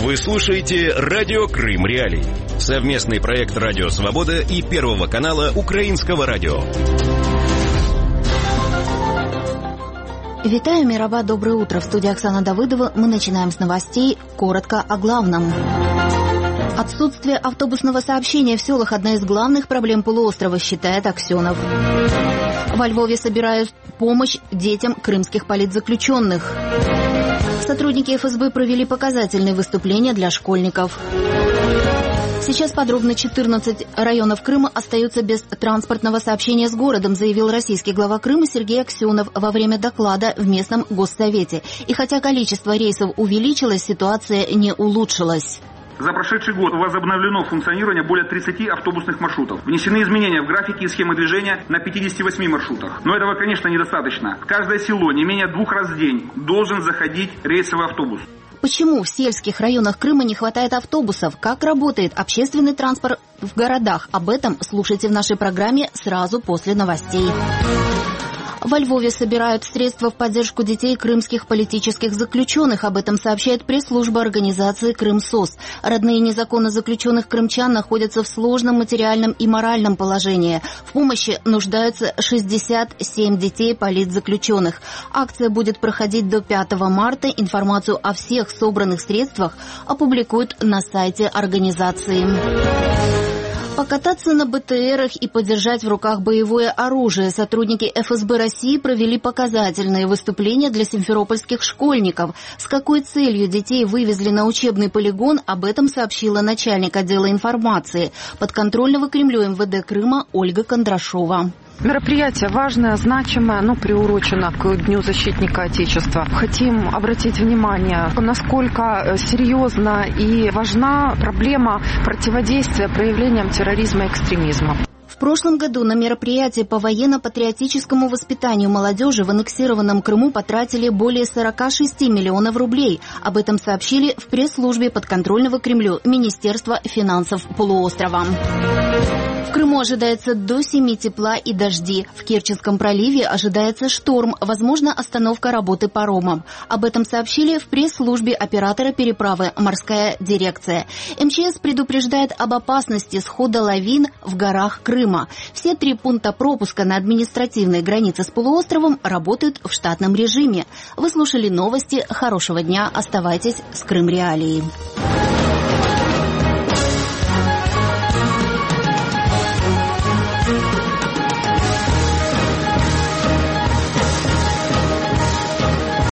Вы слушаете «Радио Крым Реалии». Совместный проект «Радио Свобода» и Первого канала Украинского радио. Витаю, Мирова, доброе утро. В студии Оксана Давыдова. Мы начинаем с новостей. Коротко о главном. Отсутствие автобусного сообщения в селах – одна из главных проблем полуострова, считает Аксенов. Во Львове собирают помощь детям крымских политзаключенных. Сотрудники ФСБ провели показательные выступления для школьников. Сейчас подробно. 14 районов Крыма остаются без транспортного сообщения с городом, заявил российский глава Крыма Сергей Аксенов во время доклада в местном госсовете. И хотя количество рейсов увеличилось, ситуация не улучшилась. За прошедший год возобновлено функционирование более 30 автобусных маршрутов. Внесены изменения в графики и схемы движения на 58 маршрутах. Но этого, конечно, недостаточно. В каждое село не менее 2 раз в день должен заходить рейсовый автобус. Почему в сельских районах Крыма не хватает автобусов? Как работает общественный транспорт в городах? Об этом слушайте в нашей программе сразу после новостей. Во Львове собирают средства в поддержку детей крымских политических заключенных. Об этом сообщает пресс-служба организации «Крымсос». Родные незаконно заключенных крымчан находятся в сложном материальном и моральном положении. В помощи нуждаются 67 детей политзаключенных. Акция будет проходить до 5 марта. Информацию о всех собранных средствах опубликуют на сайте организации. Покататься на БТРах и подержать в руках боевое оружие. Сотрудники ФСБ России провели показательные выступления для симферопольских школьников. С какой целью детей вывезли на учебный полигон, об этом сообщила начальник отдела информации подконтрольного Кремлю МВД Крыма Ольга Кондрашова. Мероприятие важное, значимое, приурочено к Дню защитника Отечества. Хотим обратить внимание, насколько серьезна и важна проблема противодействия проявлениям терроризма и экстремизма. В прошлом году на мероприятие по военно-патриотическому воспитанию молодежи в аннексированном Крыму потратили более 46 миллионов рублей. Об этом сообщили в пресс-службе подконтрольного Кремлю Министерства финансов полуострова. В Крыму ожидается до 7 тепла и дожди. В Керченском проливе ожидается шторм, возможно, остановка работы паромом. Об этом сообщили в пресс-службе оператора переправы «Морская дирекция». МЧС предупреждает об опасности схода лавин в горах Крыма. Все 3 пункта пропуска на административной границе с полуостровом работают в штатном режиме. Вы слушали новости. Хорошего дня. Оставайтесь с Крым Реалией.